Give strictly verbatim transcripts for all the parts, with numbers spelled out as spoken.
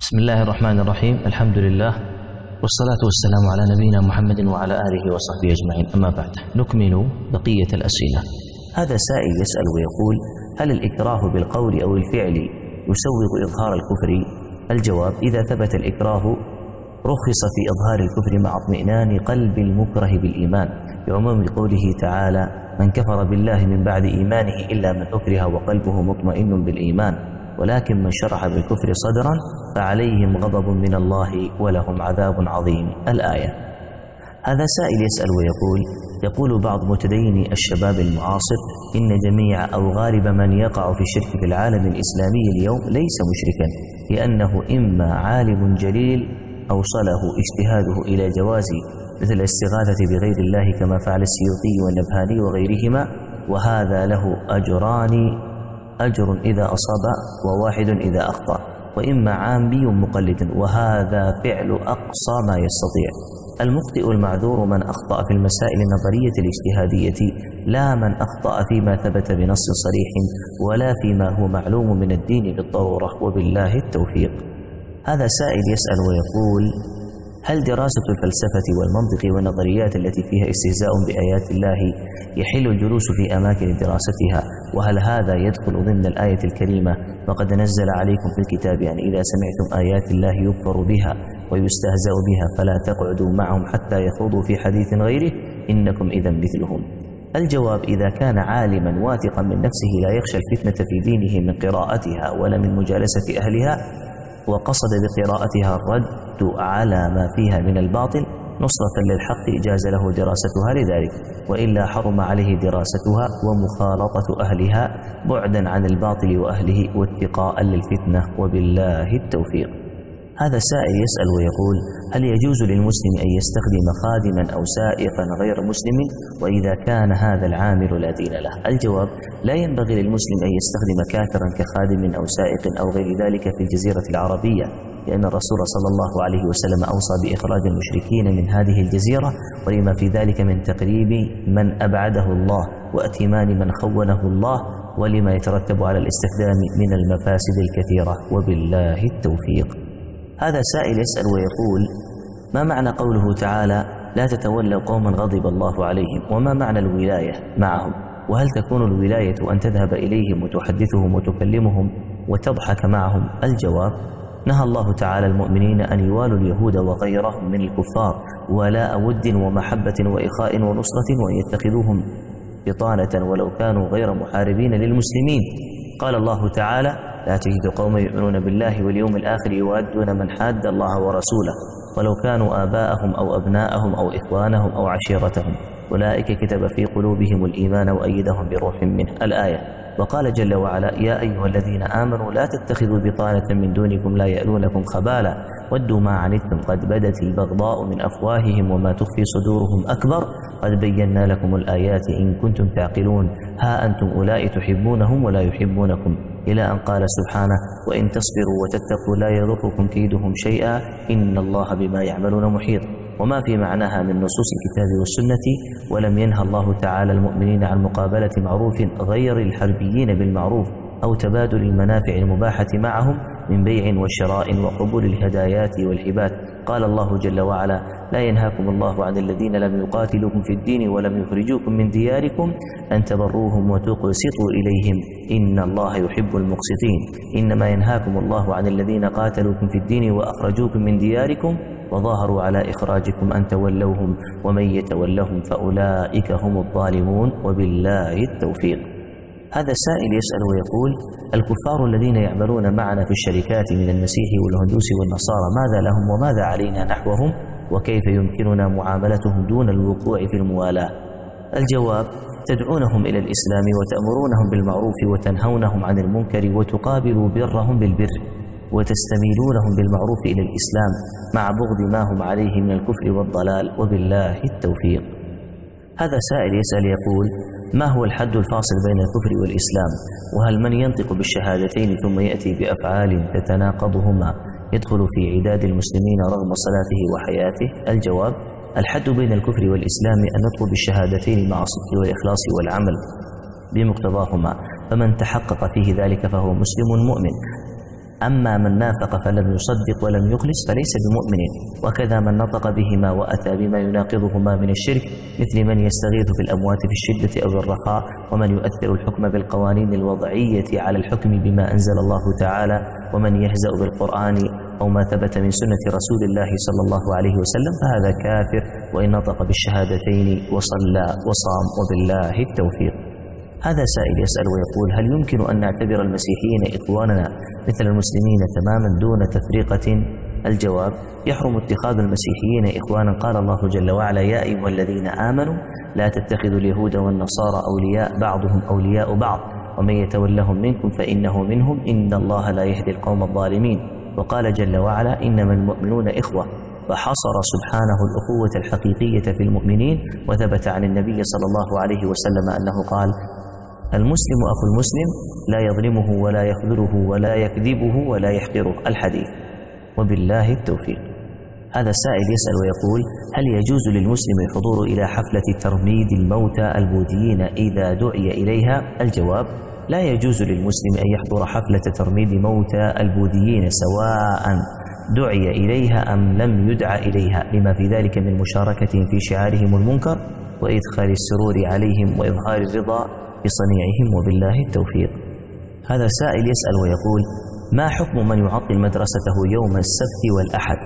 بسم الله الرحمن الرحيم. الحمد لله والصلاة والسلام على نبينا محمد وعلى آله وصحبه أجمعين، أما بعد نكمل بقية الأسئلة. هذا سائل يسأل ويقول: هل الإكراه بالقول أو الفعل يسوغ إظهار الكفر؟ الجواب: إذا ثبت الإكراه رخص في إظهار الكفر مع اطمئنان قلب المكره بالإيمان، بعموم قوله تعالى: من كفر بالله من بعد إيمانه إلا من أكره وقلبه مطمئن بالإيمان، ولكن من شرح بالكفر صدرا فعليهم غضب من الله ولهم عذاب عظيم. الآية. هذا سائل يسأل ويقول: يقول بعض متديني الشباب المعاصر إن جميع أو غالب من يقع في الشرك في العالم الإسلامي اليوم ليس مشركا، لأنه إما عالم جليل أوصله اجتهاده إلى جواز مثل الاستغاثة بغير الله كما فعل السيوطي والنبهاني وغيرهما، وهذا له أجران: أجر إذا أصاب وواحد إذا أخطأ، وإما عامي مقلد، وهذا فعل أقصى ما يستطيع. المخطئ المعذور من أخطأ في المسائل النظرية الاجتهادية، لا من أخطأ فيما ثبت بنص صريح ولا فيما هو معلوم من الدين بالضرورة، وبالله التوفيق. هذا سائل يسأل ويقول: هل دراسة الفلسفة والمنطق والنظريات التي فيها استهزاء بآيات الله يحل الجلوس في أماكن دراستها؟ وهل هذا يدخل ضمن الآية الكريمة: وقد نزل عليكم في الكتاب أن إذا سمعتم آيات الله يكفر بها ويستهزأ بها فلا تقعدوا معهم حتى يخوضوا في حديث غيره إنكم إذا مثلهم؟ الجواب: إذا كان عالما واثقا من نفسه لا يخشى الفتنة في دينه من قراءتها ولا من مجالسة أهلها، وقصد بقراءتها الرد على ما فيها من الباطل نصرة للحق، جاز له دراستها لذلك، وإلا حرم عليه دراستها ومخالطة أهلها بعدا عن الباطل وأهله واتقاء للفتنة، وبالله التوفيق. هذا سائل يسأل ويقول: هل يجوز للمسلم أن يستخدم خادما أو سائقا غير مسلم، وإذا كان هذا العامل لا دين له؟ الجواب: لا ينبغي للمسلم أن يستخدم كافرا كخادم أو سائق أو غير ذلك في الجزيرة العربية، لأن الرسول صلى الله عليه وسلم أوصى بإخراج المشركين من هذه الجزيرة، ولما في ذلك من تقريب من أبعده الله وأتمان من خونه الله، ولما يترتب على الاستخدام من المفاسد الكثيرة، وبالله التوفيق. هذا سائل يسأل ويقول: ما معنى قوله تعالى: لا تتولوا قوما غضب الله عليهم؟ وما معنى الولاية معهم؟ وهل تكون الولاية أن تذهب إليهم وتحدثهم وتكلمهم وتضحك معهم؟ الجواب: نهى الله تعالى المؤمنين أن يوالوا اليهود وغيرهم من الكفار ولاء ود ومحبة وإخاء ونصرة، وأن يتخذوهم بطانة ولو كانوا غير محاربين للمسلمين. قال الله تعالى: لا تجد قوما يؤمنون بالله واليوم الآخر يوادون من حاد الله ورسوله ولو كانوا آباءهم أو أبناءهم أو إخوانهم أو عشيرتهم أولئك كتب في قلوبهم الإيمان وأيدهم بروح منه. الآية. وقال جل وعلا: يا أيها الذين آمنوا لا تتخذوا بطانة من دونكم لا يألونكم خبالا ودوا ما عنتم قد بدت البغضاء من أفواههم وما تخفي صدورهم أكبر قد بينا لكم الآيات إن كنتم تعقلون ها أنتم أولئك تحبونهم ولا يحبونكم، إلى أن قال سبحانه: وإن تصبروا وتتقوا لا يضركم كيدهم شيئا إن الله بما يعملون محيط، وما في معناها من نصوص الكتاب والسنة. ولم ينهى الله تعالى المؤمنين عن مقابلة معروف غير الحربيين بالمعروف أو تبادل المنافع المباحة معهم من بيع وشراء وقبول الهدايات والهبات. قال الله جل وعلا: لا ينهاكم الله عن الذين لم يقاتلوكم في الدين ولم يخرجوكم من دياركم أن تبروهم وتقسطوا إليهم إن الله يحب المقسطين، إنما ينهاكم الله عن الذين قاتلوكم في الدين وأخرجوكم من دياركم وظاهروا على إخراجكم أن تولوهم ومن يتولهم فأولئك هم الظالمون، وبالله التوفيق. هذا سائل يسأل ويقول: الكفار الذين يعملون معنا في الشركات من المسيح والهندوس والنصارى ماذا لهم وماذا علينا نحوهم، وكيف يمكننا معاملتهم دون الوقوع في الموالاة؟ الجواب: تدعونهم إلى الإسلام وتأمرونهم بالمعروف وتنهونهم عن المنكر وتقابلوا برهم بالبر وتستميلونهم بالمعروف إلى الإسلام مع بغض ما هم عليه من الكفر والضلال، وبالله التوفيق. هذا سائل يسأل يقول: ما هو الحد الفاصل بين الكفر والإسلام؟ وهل من ينطق بالشهادتين ثم يأتي بأفعال تتناقضهما يدخل في عداد المسلمين رغم صلاته وحياته؟ الجواب: الحد بين الكفر والإسلام النطق بالشهادتين مع الصدق والإخلاص والعمل بمقتضاهما، فمن تحقق فيه ذلك فهو مسلم مؤمن. أما من نافق فلم يصدق ولم يخلص فليس بمؤمن. وكذا من نطق بهما وأتى بما يناقضهما من الشرك، مثل من يستغيث في الأموات في الشدة أو الرخاء، ومن يؤثر الحكم بالقوانين الوضعية على الحكم بما أنزل الله تعالى، ومن يهزأ بالقرآن أو ما ثبت من سنة رسول الله صلى الله عليه وسلم، فهذا كافر وإن نطق بالشهادتين وصلى وصام، وبالله التوفيق. هذا سائل يسأل ويقول: هل يمكن أن نعتبر المسيحيين إخواننا مثل المسلمين تماما دون تفرقة؟ الجواب: يحرم اتخاذ المسيحيين إخوانا. قال الله جل وعلا: يا أيها الذين آمنوا لا تتخذوا اليهود والنصارى أولياء بعضهم أولياء بعض ومن يتولهم منكم فإنه منهم إن الله لا يهدي القوم الظالمين. وقال جل وعلا: إنما المؤمنون إخوة، فحصر سبحانه الأخوة الحقيقية في المؤمنين. وثبت عن النبي صلى الله عليه وسلم أنه قال: المسلم أخو المسلم لا يظلمه ولا يخذله ولا يكذبه ولا يحقره. الحديث، وبالله التوفيق. هذا السائل يسأل ويقول: هل يجوز للمسلم الحضور إلى حفلة ترميد الموتى البوذيين إذا دعي إليها؟ الجواب: لا يجوز للمسلم أن يحضر حفلة ترميد موتى البوذيين سواء دعي إليها أم لم يدع إليها، لما في ذلك من مشاركتهم في شعارهم المنكر وإدخال السرور عليهم وإظهار الرضا بصنيعهم، وبالله التوفيق. هذا سائل يسأل ويقول: ما حكم من يعطل مدرسته يوم السبت والأحد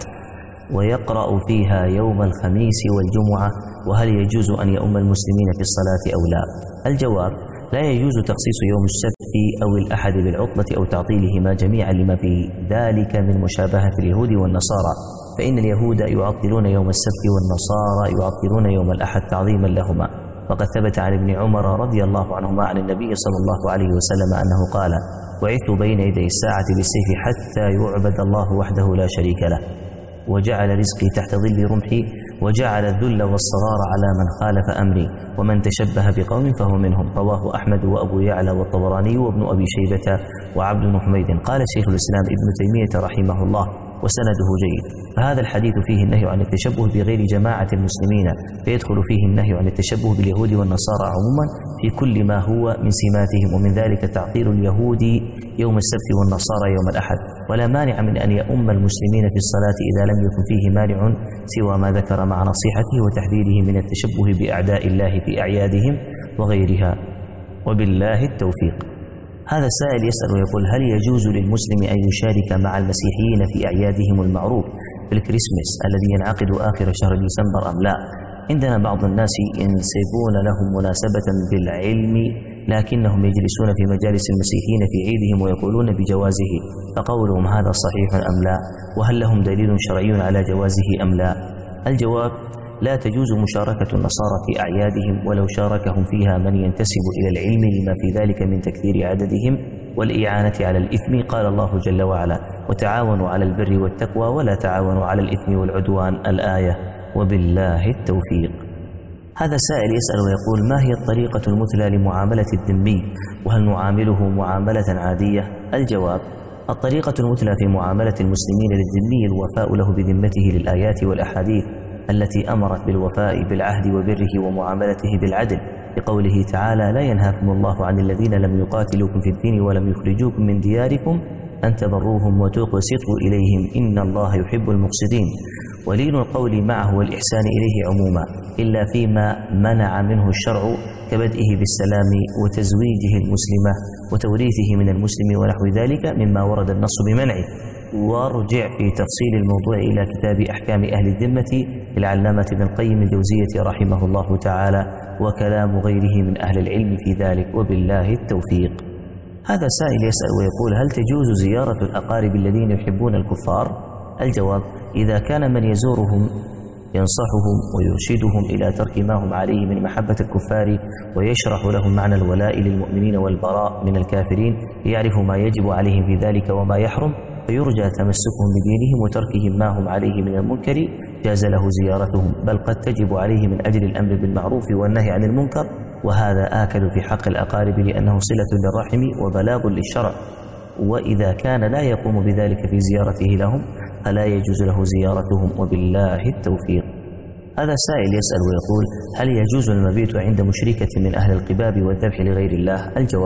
ويقرأ فيها يوم الخميس والجمعة، وهل يجوز أن يؤم المسلمين في الصلاة أو لا؟ الجواب: لا يجوز تخصيص يوم السبت أو الأحد بالعطلة أو تعطيلهما جميعا، لما في ذلك من مشابهة اليهود والنصارى، فإن اليهود يعطلون يوم السبت والنصارى يعطلون يوم الأحد تعظيما لهما. وقد ثبت عن ابن عمر رضي الله عنهما عن النبي صلى الله عليه وسلم أنه قال: بعثت بين يدي الساعة بالسيف حتى يعبد الله وحده لا شريك له، وجعل رزقي تحت ظل رمحي، وجعل الذل والصغار على من خالف أمري، ومن تشبه بقوم فهو منهم. رواه أحمد وأبو يعلى والطبراني وابن أبي شيبة وعبد بن حميد. قال شيخ الإسلام ابن تيمية رحمه الله: وسنده جيد. فهذا الحديث فيه النهي عن التشبه بغير جماعة المسلمين، فيدخل فيه النهي عن التشبه باليهود والنصارى عموما في كل ما هو من سماتهم، ومن ذلك تعطيل اليهود يوم السبت والنصارى يوم الأحد. ولا مانع من أن يؤم المسلمين في الصلاة إذا لم يكن فيه مانع سوى ما ذكر مع نصيحته وتحذيره من التشبه بأعداء الله في أعيادهم وغيرها، وبالله التوفيق. هذا السائل يسأل ويقول: هل يجوز للمسلم أن يشارك مع المسيحيين في أعيادهم المعروف بالكريسماس الذي ينعقد آخر شهر ديسمبر أم لا؟ عندنا بعض الناس ينسبون لهم مناسبة بالعلم لكنهم يجلسون في مجالس المسيحيين في عيدهم ويقولون بجوازه، فقولهم هذا صحيح أم لا؟ وهل لهم دليل شرعي على جوازه أم لا؟ الجواب: لا تجوز مشاركة النصارى في أعيادهم ولو شاركهم فيها من ينتسب إلى العلم، لما في ذلك من تكثير عددهم والإعانة على الإثم. قال الله جل وعلا: وتعاونوا على البر والتقوى ولا تعاونوا على الإثم والعدوان. الآية، وبالله التوفيق. هذا سائل يسأل ويقول: ما هي الطريقة المثلى لمعاملة الذمي، وهل نعامله معاملة عادية؟ الجواب: الطريقة المثلى في معاملة المسلمين للذمي الوفاء له بذمته للآيات والأحاديث التي أمرت بالوفاء بالعهد وبره ومعاملته بالعدل، بقوله تعالى: لا ينهاكم الله عن الذين لم يقاتلوكم في الدين ولم يخرجوكم من دياركم أن تبروهم وتقسطوا إليهم إن الله يحب المقسطين. ولين القول معه والإحسان إليه عموما، إلا فيما منع منه الشرع كبدئه بالسلام وتزويجه المسلمة وتوريثه من المسلم ونحو ذلك مما ورد النص بمنعه. وارجع في تفصيل الموضوع إلى كتاب أحكام أهل الذمة للعلامة ابن القيم الجوزية رحمه الله تعالى، وكلام غيره من أهل العلم في ذلك، وبالله التوفيق. هذا سائل يسأل ويقول: هل تجوز زيارة الأقارب الذين يحبون الكفار؟ الجواب: إذا كان من يزورهم ينصحهم ويرشدهم إلى ترك ما هم عليه من محبة الكفار، ويشرح لهم معنى الولاء للمؤمنين والبراء من الكافرين، ليعرفوا ما يجب عليهم في ذلك وما يحرم، فيرجى تمسكهم بدينهم وتركهم ما هم عليه من المنكر، جاز له زيارتهم، بل قد تجب عليه من أجل الأمر بالمعروف والنهي عن المنكر، وهذا آكد في حق الأقارب لأنه صلة للرحم وبلاغ للشرع. وإذا كان لا يقوم بذلك في زيارته لهم فلا يجوز له زيارتهم، وبالله التوفيق. هذا سائل يسأل ويقول: هل يجوز المبيت عند مشركة من أهل القباب والذبح لغير الله؟ الجواب: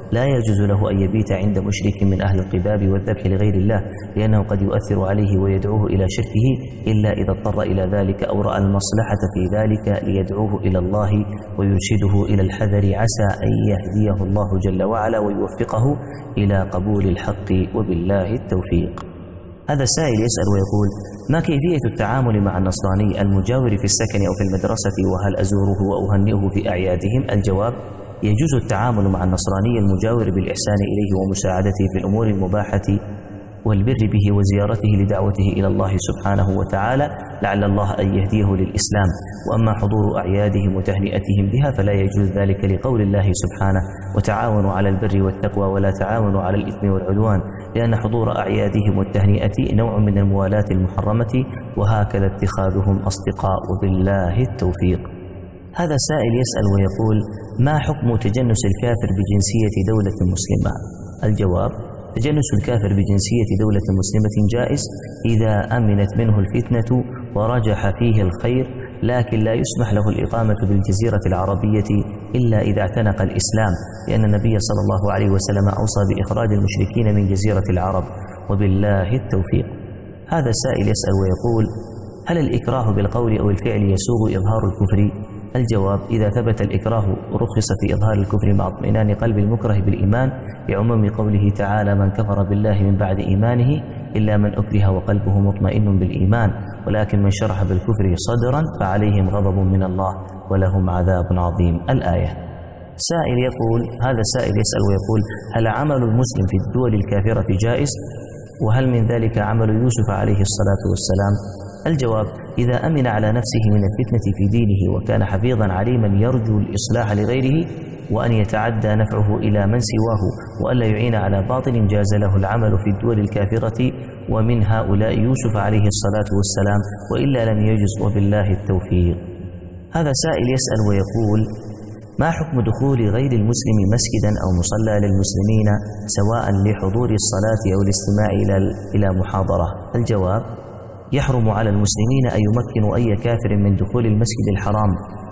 لا يجوز له أن يبيت عند مشرك من أهل القباب والذبح لغير الله، لأنه قد يؤثر عليه ويدعوه إلى شركه، إلا إذا اضطر إلى ذلك أو رأى المصلحة في ذلك ليدعوه إلى الله ويرشده إلى الحذر، عسى أن يهديه الله جل وعلا ويوفقه إلى قبول الحق، وبالله التوفيق. هذا السائل يسأل ويقول: ما كيفية التعامل مع النصراني المجاور في السكن أو في المدرسة، وهل أزوره وأهنئه في أعيادهم؟ الجواب: يجوز التعامل مع النصراني المجاور بالإحسان إليه ومساعدته في الأمور المباحة والبر به وزيارته لدعوته إلى الله سبحانه وتعالى، لعل الله أن يهديه للإسلام. وأما حضور أعيادهم وتهنئتهم بها فلا يجوز ذلك لقول الله سبحانه: وتعاونوا على البر والتقوى ولا تعاونوا على الإثم والعدوان، لأن حضور أعيادهم والتهنئة نوع من الموالاة المحرمة، وهكذا اتخاذهم أصدقاء، وبالله التوفيق. هذا سائل يسأل ويقول: ما حكم تجنس الكافر بجنسية دولة مسلمة؟ الجواب: تجنس الكافر بجنسية دولة مسلمة جائز إذا أمنت منه الفتنة ورجح فيه الخير، لكن لا يسمح له الإقامة بالجزيرة العربية إلا إذا اعتنق الإسلام، لأن النبي صلى الله عليه وسلم أوصى بإخراج المشركين من جزيرة العرب، وبالله التوفيق. هذا السائل يسأل ويقول: هل الإكراه بالقول أو الفعل يسوغ إظهار الكفر؟ الجواب: إذا ثبت الإكراه رخص في إظهار الكفر مع اطمئنان قلب المكره بالإيمان، لعموم قوله تعالى: من كفر بالله من بعد إيمانه إلا من أكره وقلبه مطمئن بالإيمان، ولكن من شرح بالكفر صدرا فعليهم غضب من الله ولهم عذاب عظيم. الآية. سائل يقول: هذا السائل يسأل ويقول: هل عمل المسلم في الدول الكافرة جائز؟ وهل من ذلك عمل يوسف عليه الصلاة والسلام؟ الجواب: إذا أمن على نفسه من الفتنة في دينه وكان حفيظا عليما يرجو الإصلاح لغيره، وأن يتعدى نفعه إلى من سواه، وألا يعين على باطل، جاز له العمل في الدول الكافرة، ومن هؤلاء يوسف عليه الصلاة والسلام، وإلا لم يجز، وبالله التوفيق. هذا سائل يسأل ويقول: ما حكم دخول غير المسلم مسجدا أو مصلى للمسلمين سواء لحضور الصلاة أو الاستماع إلى محاضرة؟ الجواب: يحرم على المسلمين أن يمكنوا أي كافر من دخول المسجد الحرام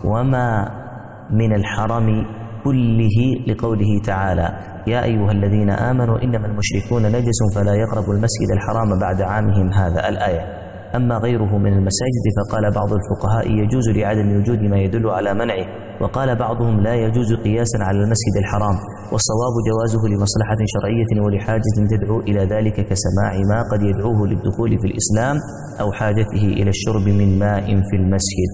وما من الحرم كله، لقوله تعالى: يا أيها الذين آمنوا إنما المشركون نجس فلا يقربوا المسجد الحرام بعد عامهم هذا. الآية. أما غيره من المساجد فقال بعض الفقهاء يجوز لعدم وجود ما يدل على منعه، وقال بعضهم لا يجوز قياسا على المسجد الحرام، والصواب جوازه لمصلحة شرعية ولحاجة تدعو إلى ذلك كسماع ما قد يدعوه للدخول في الإسلام أو حاجته إلى الشرب من ماء في المسجد.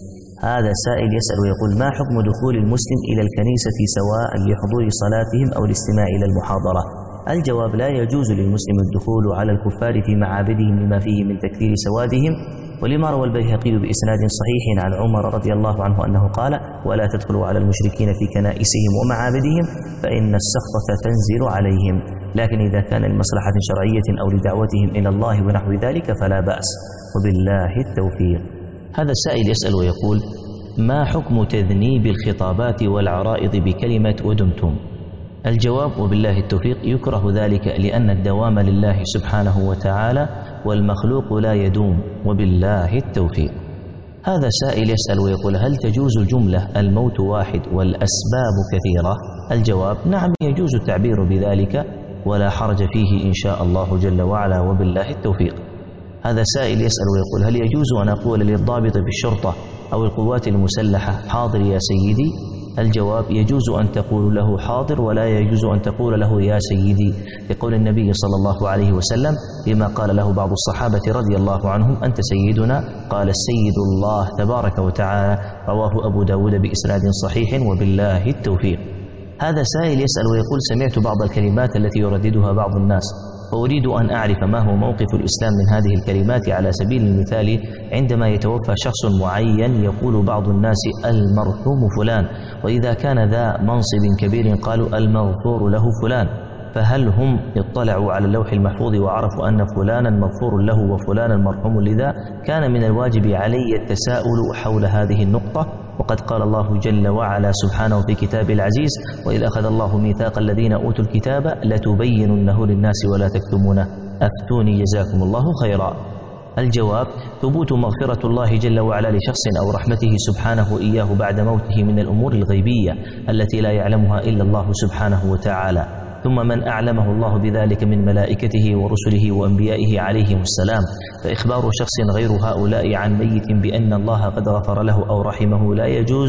هذا سائل يسأل ويقول: ما حكم دخول المسلم إلى الكنيسة سواء لحضور صلاتهم أو الاستماع إلى المحاضرة؟ الجواب: لا يجوز للمسلم الدخول على الكفار في معابدهم لما فيه من تكثير سوادهم، ولما روى البيهقي بإسناد صحيح عن عمر رضي الله عنه أنه قال: ولا تدخلوا على المشركين في كنائسهم ومعابدهم فإن السخطة تنزل عليهم، لكن إذا كان لمصلحة شرعية أو لدعوتهم إلى الله ونحو ذلك فلا بأس، وبالله التوفيق. هذا السائل يسأل ويقول: ما حكم تذنيب الخطابات والعرائض بكلمة ودمتم؟ الجواب: وبالله التوفيق، يكره ذلك لأن الدوام لله سبحانه وتعالى، والمخلوق لا يدوم، وبالله التوفيق. هذا سائل يسأل ويقول: هل تجوز الجملة الموت واحد والأسباب كثيرة؟ الجواب: نعم، يجوز التعبير بذلك ولا حرج فيه إن شاء الله جل وعلا، وبالله التوفيق. هذا سائل يسأل ويقول: هل يجوز أن أقول للضابط في الشرطة أو القوات المسلحة حاضر يا سيدي؟ الجواب: يجوز أن تقول له حاضر، ولا يجوز أن تقول له يا سيدي، لقول النبي صلى الله عليه وسلم لما قال له بعض الصحابة رضي الله عنهم: أنت سيدنا، قال: السيد الله تبارك وتعالى، رواه أبو داود بإسناد صحيح، وبالله التوفيق. هذا سائل يسأل ويقول: سمعت بعض الكلمات التي يرددها بعض الناس، وأريد أن أعرف ما هو موقف الإسلام من هذه الكلمات. على سبيل المثال، عندما يتوفى شخص معين يقول بعض الناس: المرحوم فلان، وإذا كان ذا منصب كبير قالوا: المغفور له فلان، فهل هم اطلعوا على اللوح المحفوظ وعرفوا أن فلانا مغفور له وفلانا مرحوم؟ لذا كان من الواجب علي التساؤل حول هذه النقطة، وقد قال الله جل وعلا سبحانه في كتابه العزيز: وإذ أخذ الله ميثاق الذين أوتوا الكتاب لتبيننه للناس ولا تكتمونه، أفتوني جزاكم الله خيرا. الجواب: ثبوت مغفرة الله جل وعلا لشخص أو رحمته سبحانه إياه بعد موته من الأمور الغيبية التي لا يعلمها إلا الله سبحانه وتعالى، ثم من أعلمه الله بذلك من ملائكته ورسله وأنبيائه عليهم السلام. فإخبار شخص غير هؤلاء عن ميت بأن الله قد غفر له أو رحمه لا يجوز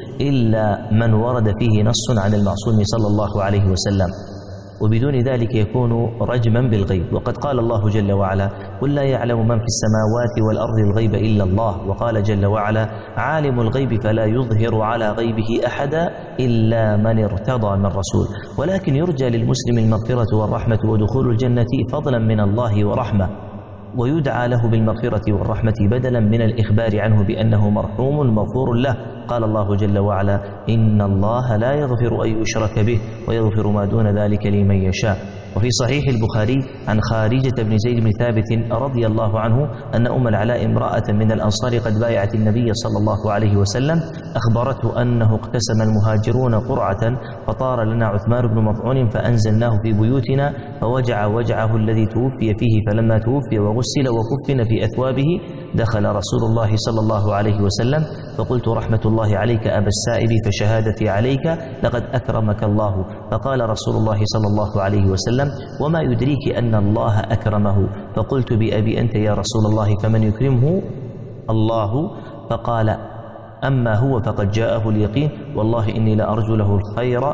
إلا من ورد فيه نص عن المعصوم صلى الله عليه وسلم، وبدون ذلك يكون رجما بالغيب. وقد قال الله جل وعلا: قل لا يعلم من في السماوات والأرض الغيب إلا الله. وقال جل وعلا: عالم الغيب فلا يظهر على غيبه أحدا إلا من ارتضى من رسول. ولكن يرجى للمسلم المغفرة والرحمة ودخول الجنة فضلا من الله ورحمة، ويدعى له بالمغفرة والرحمة بدلا من الإخبار عنه بأنه مرحوم مغفور له. قال الله جل وعلا: إن الله لا يغفر أن يشرك به ويغفر ما دون ذلك لمن يشاء. وفي صحيح البخاري عن خارجة بن زيد بن ثابت رضي الله عنه أن أم العلاء امرأة من الأنصار قد بايعت النبي صلى الله عليه وسلم أخبرته أنه اقتسم المهاجرون قرعة فطار لنا عثمان بن مطعون فأنزلناه في بيوتنا فوجع وجعه الذي توفي فيه، فلما توفي وغسل وكفن في أثوابه دخل رسول الله صلى الله عليه وسلم فقلت: رحمة الله عليك أبا السائب، فشهادتي عليك لقد أكرمك الله. فقال رسول الله صلى الله عليه وسلم: وما يدريك أن الله أكرمه؟ فقلت: بأبي أنت يا رسول الله، فمن يكرمه؟ الله. فقال: أما هو فقد جاءه اليقين، والله إني لأرجو له الخير،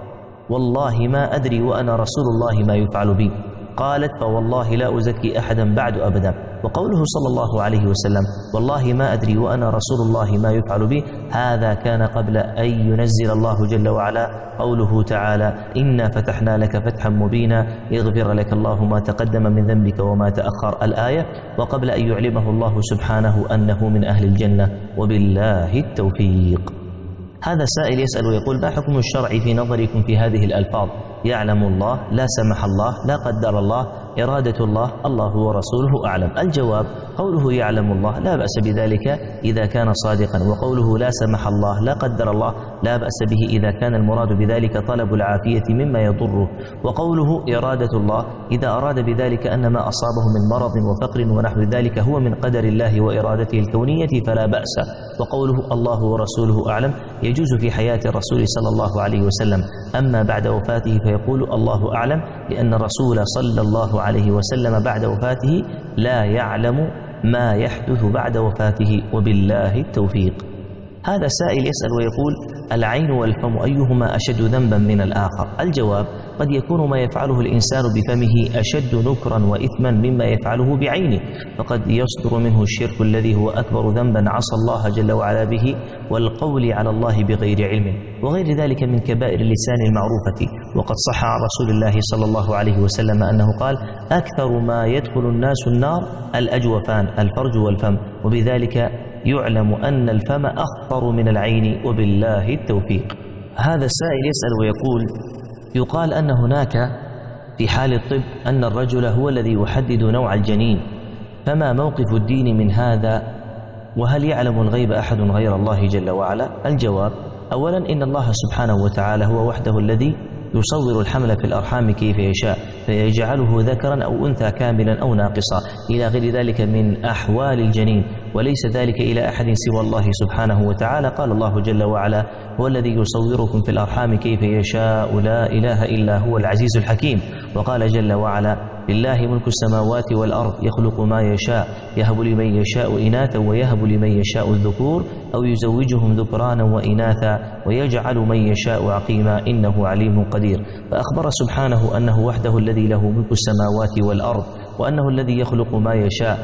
والله ما أدري وأنا رسول الله ما يفعل بي. قالت: فوالله لا أزكي أحدا بعد أبدا. وقوله صلى الله عليه وسلم: والله ما أدري وأنا رسول الله ما يفعل بي، هذا كان قبل أن ينزل الله جل وعلا قوله تعالى: إنا فتحنا لك فتحا مبينا يغفر لك الله ما تقدم من ذنبك وما تأخر، الآية، وقبل أن يعلمه الله سبحانه أنه من أهل الجنة، وبالله التوفيق. هذا سائل يسأل ويقول: ما حكم الشرع في نظركم في هذه الألفاظ؟ يعلم الله، لا سمح الله، لا قدر الله، إرادة الله، الله ورسوله أعلم. الجواب: قوله يعلم الله لا بأس بذلك إذا كان صادقا، وقوله لا سمح الله، لا قدر الله، لا بأس به إذا كان المراد بذلك طلب العافية مما يضره. وقوله إرادة الله إذا أراد بذلك أن ما أصابه من مرض وفقر ونحو ذلك هو من قدر الله وإرادته الكونية فلا بأس. وقوله الله ورسوله أعلم يجوز في حياة الرسول صلى الله عليه وسلم، أما بعد وفاته فيقول الله أعلم، لأن الرسول صلى الله عليه وسلم بعد وفاته لا يعلم ما يحدث بعد وفاته، وبالله التوفيق. هذا سائل يسأل ويقول: العين والفم أيهما أشد ذنبا من الآخر؟ الجواب: قد يكون ما يفعله الإنسان بفمه أشد نكرا وإثما مما يفعله بعينه، فقد يصدر منه الشرك الذي هو أكبر ذنبا عصى الله جل وعلا به، والقول على الله بغير علم، وغير ذلك من كبائر اللسان المعروفة. وقد صح عن رسول الله صلى الله عليه وسلم أنه قال: أكثر ما يدخل الناس النار الأجوفان، الفرج والفم، وبذلك يعلم أن الفم أخطر من العين، وبالله التوفيق. هذا السائل يسأل ويقول: يقال أن هناك في حال الطب أن الرجل هو الذي يحدد نوع الجنين، فما موقف الدين من هذا؟ وهل يعلم الغيب أحد غير الله جل وعلا؟ الجواب: أولا إن الله سبحانه وتعالى هو وحده الذي يصور الحمل في الأرحام كيف يشاء، فيجعله ذكرا أو أنثى كاملا أو ناقصا إلى غير ذلك من أحوال الجنين، وليس ذلك إلى أحد سوى الله سبحانه وتعالى. قال الله جل وعلا: هو الذي يصوركم في الأرحام كيف يشاء لا إله إلا هو العزيز الحكيم. وقال جل وعلا: لله ملك السماوات والأرض يخلق ما يشاء يهب لمن يشاء إناثا ويهب لمن يشاء الذكور أو يزوجهم ذكرانا وإناثا ويجعل من يشاء عقيما إنه عليم قدير. فأخبر سبحانه أنه وحده الذي له ملك السماوات والأرض، وأنه الذي يخلق ما يشاء،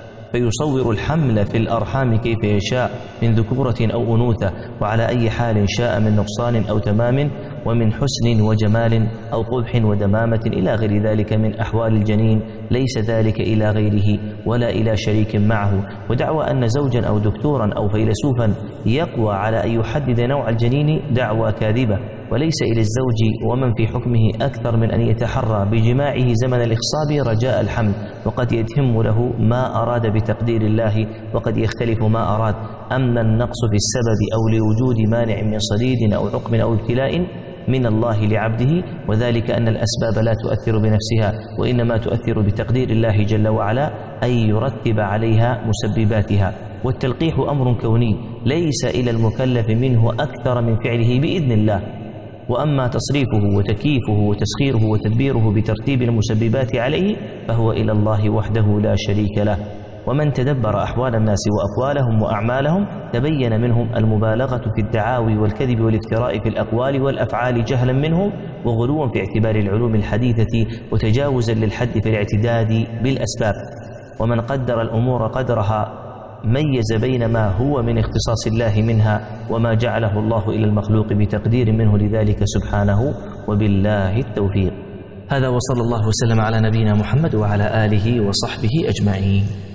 فيصور الحمل في الأرحام كيف يشاء من ذكورة أو أنوثة، وعلى أي حال شاء من نقصان أو تمام، ومن حسن وجمال أو قبح ودمامة إلى غير ذلك من أحوال الجنين، ليس ذلك إلى غيره ولا إلى شريك معه. ودعوى أن زوجا أو دكتورا أو فيلسوفا يقوى على أن يحدد نوع الجنين دعوى كاذبة، وليس إلى الزوج ومن في حكمه أكثر من أن يتحرى بجماعه زمن الإخصاب رجاء الحمل، وقد يتم له ما أراد بتقدير الله وقد يختلف ما أراد. أما النقص في السبب أو لوجود مانع من صديد أو عقم أو ابتلاء من الله لعبده، وذلك أن الأسباب لا تؤثر بنفسها وإنما تؤثر بتقدير الله جل وعلا، أن يرتب عليها مسبباتها. والتلقيح أمر كوني ليس إلى المكلف منه أكثر من فعله بإذن الله. وأما تصريفه وتكييفه وتسخيره وتدبيره بترتيب المسببات عليه فهو إلى الله وحده لا شريك له. ومن تدبر أحوال الناس وأقوالهم وأعمالهم تبين منهم المبالغة في الدعاوي والكذب والافتراء في الأقوال والأفعال جهلا منهم وغلوا في اعتبار العلوم الحديثة وتجاوزا للحد في الاعتداد بالأسباب. ومن قدر الأمور قدرها ميز بين ما هو من اختصاص الله منها وما جعله الله إلى المخلوق بتقدير منه لذلك سبحانه، وبالله التوفيق. هذا وصلى الله وسلم على نبينا محمد وعلى آله وصحبه أجمعين.